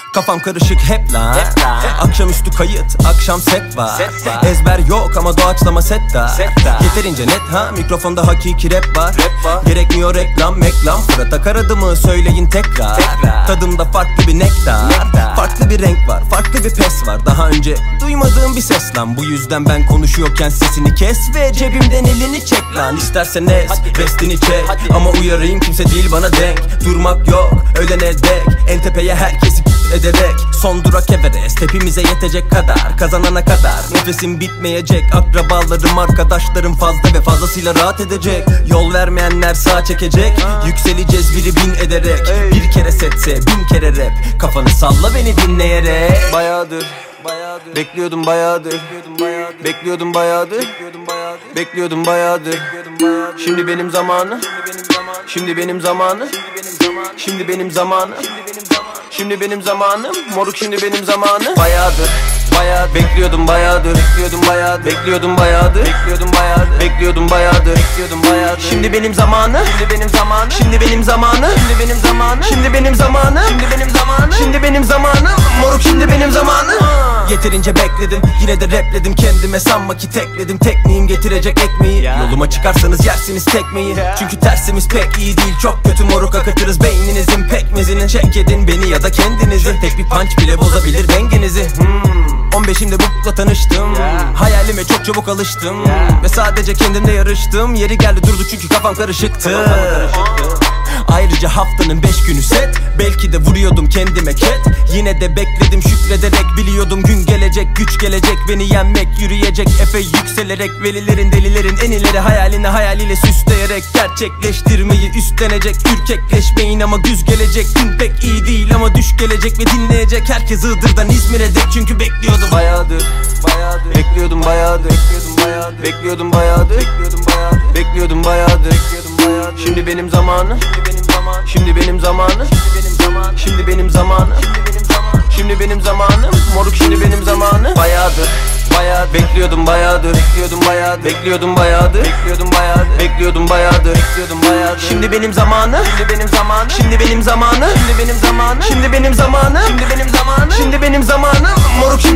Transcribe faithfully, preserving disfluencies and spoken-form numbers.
Kafam karışık hep lan, hep lan. Akşamüstü kayıt, akşam set var, set var. Ezber yok ama doğaçlama set da, set da. Yeterince net ha, mikrofonda hakiki rap var, rap var. Gerekmiyor reklam meklam. Fırat Akar adımı söyleyin tekrar, tekrar. Tadımda farklı bir nektar, nektar. Farklı bir renk var, farklı bir pes var. Daha önce duymadığım bir ses lan. Bu yüzden ben konuşuyorken sesini kes ve cebimden elini çek lan. İstersen ez, restini çek, hadi. Ama uyarayım kimse değil bana denk. Durmak yok, ölene dek. En tepeye herkesi ederek. Son durak Everest, hepimize yetecek kadar. Kazanana kadar nefesim bitmeyecek. Akrabalarım, arkadaşlarım fazla ve fazlasıyla rahat edecek. Yol vermeyenler sağ çekecek. Yükseleceğiz biri bin ederek. Bir kere setse bin kere rap. Kafanı salla beni dinleyerek. Bayağıdır bekliyordum bayağıdır, bekliyordum bayağıdır, bekliyordum bayağıdır. Şimdi benim zamanı, şimdi benim zamanı, şimdi benim zamanı, şimdi benim zamanım. Moruk şimdi benim zamanı. Bayağıdır, bayağı bekliyordum bayağıdır, bekliyordum bayağıdır, bekliyordum bayağıdır, bekliyordum bayağıdır, bekliyordum bayağıdır, bekliyordum bayağıdır. Şimdi benim zamanı, şimdi benim zamanı, şimdi benim zamanı, şimdi benim zamanı, şimdi benim zamanı, şimdi benim zamanı, şimdi benim zamanı. Moruk şimdi benim zamanı. Yeterince bekledim, yine de rapledim kendime, sanma ki tekledim. Tekniğim getirecek ekmeği, yoluma çıkarsanız yersiniz tekmeyi. Çünkü tersimiz pek iyi değil, çok kötü moruk, akıtırız beyninizin pekmezini. Çek edin beni ya da kendinizi, tek bir punch bile bozabilir dengenizi. hmm. on beşimde bukla tanıştım, hayalime çok çabuk alıştım, ve sadece kendimle yarıştım. Yeri geldi durdu çünkü kafam karışıktı. Ayrıca haftanın beş günü set, belki de vuruyordum kendime ket. Yine de bekledim şükrederek, biliyordum gün gelecek, güç gelecek beni yenmek. Yürüyecek epey yükselerek, velilerin delilerin en ileri hayalini hayaliyle süsleyerek. Gerçekleştirmeyi üstlenecek, ürkekleşmeyin ama güz gelecek. Gün pek iyi değil ama düş gelecek ve dinleyecek herkes Iğdır'dan İzmir'e dek. Çünkü bekliyordum bayağıdır, bayağıdır, bekliyordum bayağıdır, bekliyordum bayağıdır, bekliyordum bayağıdır, bekliyordum bayağıdır, bekliyordum bayağıdır, bekliyordum bayağıdır. Şimdi benim zamanı, şimdi benim zamanı, şimdi benim zamanı, şimdi benim zamanım. Moruk şimdi benim zamanı. Bayağıdır, bayağı bekliyordum bayağıdır, bekliyordum bayağıdır, bekliyordum bayağıdır, bekliyordum bayağıdır, bekliyordum bayağıdır, bekliyordum bayağıdır. Şimdi benim zamanı, şimdi benim zamanı, şimdi benim zamanı, şimdi benim zamanı, şimdi benim zamanı, şimdi benim zamanı, şimdi benim zamanım. Moruk